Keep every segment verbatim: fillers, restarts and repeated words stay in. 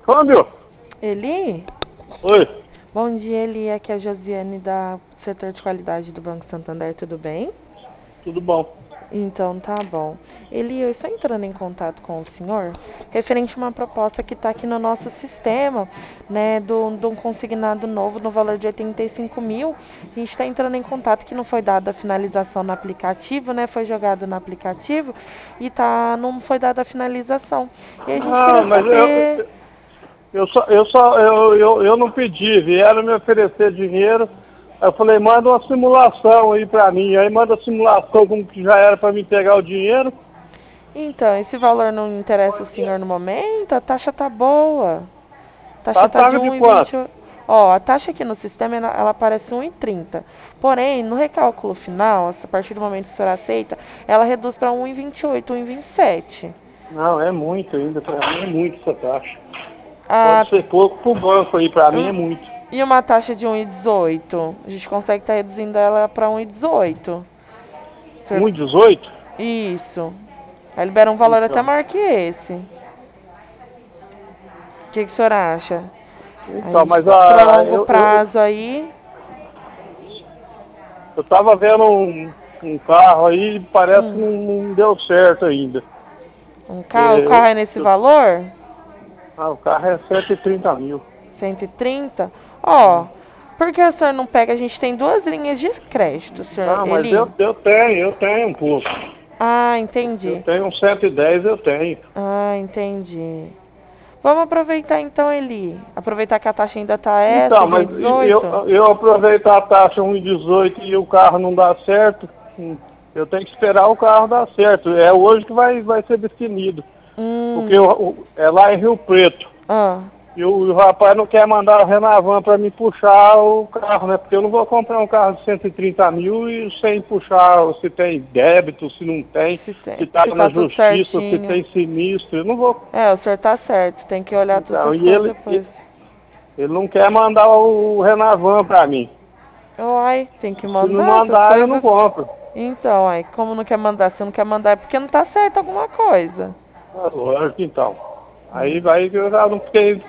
Câmbio? Eli? Oi. Bom dia, Eli. Aqui é a Josiane da setor de qualidade do Banco Santander, tudo bem? Tudo bom? Então tá bom. Eli, eu estou entrando em contato com o senhor referente a uma proposta que está aqui no nosso sistema, né, do, de um consignado novo no valor de oitenta e cinco mil. A gente está entrando em contato que não foi dada a finalização no aplicativo, né, foi jogado no aplicativo e tá, não foi dada a finalização. E a gente Ah, queria mas eu, saber. eu só, eu só, eu, eu, eu não pedi, vieram me oferecer dinheiro. Aí eu falei, manda uma simulação aí pra mim. Aí manda a simulação como que já era pra mim pegar o dinheiro. Então, esse valor não interessa o senhor no momento? A taxa tá boa. A taxa Tá tá de pago de um e vinte. quanto? Ó, a taxa aqui no sistema, ela ela aparece um e trinta. Porém, no recálculo final, a partir do momento que o senhor aceita, ela reduz para um e vinte e oito, um e vinte e sete. Não, é muito ainda, pra mim é muito essa taxa. Ah, Pode ser pouco pro banco aí, pra mim é hum, muito. e uma taxa de um e dezoito? A gente consegue estar reduzindo ela para um e dezoito. Um e dezoito? Isso. Aí libera um valor até Então. maior que esse. O que, que o senhor acha? Então, Aí, mas para a, longo eu, eu, prazo aí. eu tava vendo um, um carro aí, parece que Hum, não, não deu certo ainda. um carro, o É, carro é nesse eu- valor? ah, o carro é cento e trinta mil. cento e trinta? Ó, por que o senhor não pega? A gente tem duas linhas de crédito, senhor Não, mas Eli. eu, eu tenho, eu tenho um pouco. Ah, Eu entendi. tenho um cento e dez, eu tenho. Ah, entendi. Vamos aproveitar então, Eli. Aproveitar que a taxa ainda tá essa Então, de mas eu, um e dezoito. eu aproveitar a taxa um e dezoito e o carro não dá certo, hum, eu tenho que esperar o carro dar certo. É hoje que vai, vai ser definido. Porque Hum, o, o- é lá em Rio Preto. ah, E o, o rapaz não quer mandar o Renavan para me puxar o carro, né? Porque eu não vou comprar um carro de cento e trinta mil e sem puxar se tem débito, se não tem, se se tem, está se na tá tudo justiça, se certinho. tem sinistro. Eu não vou. É, o senhor tá certo. Tem que olhar todas Então, essas e coisas ele, depois. ele não quer mandar o Renavan para mim. Uai, tem que Se não mandar essas mandar, eu não coisas. compro. Então, aí, como não quer mandar, se não quer mandar é porque não tá certo alguma coisa. Ah, lógico, então. Aí Hum, vai que eu já não fiquei.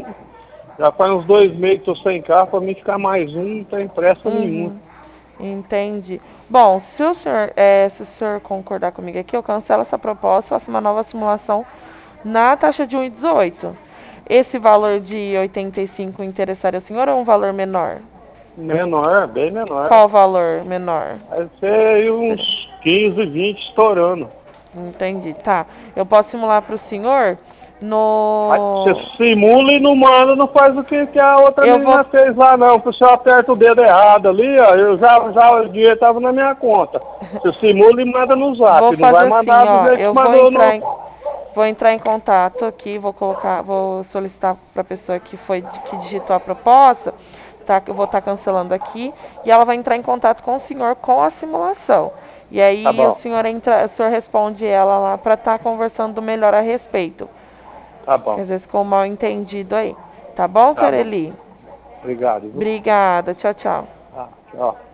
Já faz uns dois meses que estou sem carro, para mim ficar mais um, não tem pressa nenhuma. Uhum, entendi. Bom, se o senhor, é, se o senhor concordar comigo aqui, eu cancelo essa proposta, faço uma nova simulação na taxa de um e dezoito. Esse valor de oitenta e cinco interessaria o senhor ou um valor menor? Menor, bem menor. Qual o valor menor? Vai ser aí uns quinze, vinte estourando. Entendi, tá. Eu posso simular para o senhor Aí você no... simula e não manda, não faz o que, que a outra Eu vou... menina fez lá não. O senhor aperta o dedo errado ali, ó, eu já, já o dinheiro estava na minha conta. Você simula e manda no Vou zap, não vai fazer assim, mandar do ó. jeito Eu que vou mandou entrar no... em, vou entrar em contato aqui, vou colocar, vou solicitar para a pessoa que foi que digitou a proposta, tá? Que eu vou estar cancelando aqui e ela vai entrar em contato com o senhor com a simulação. E Tá aí o bom, senhor entra, o senhor responde ela lá para estar conversando melhor a respeito. tá Que bom, às vezes ficou mal entendido aí. Tá bom, tá senhor bom. Eli? Obrigado, viu? Obrigada. Tchau, tchau. Ah, tchau.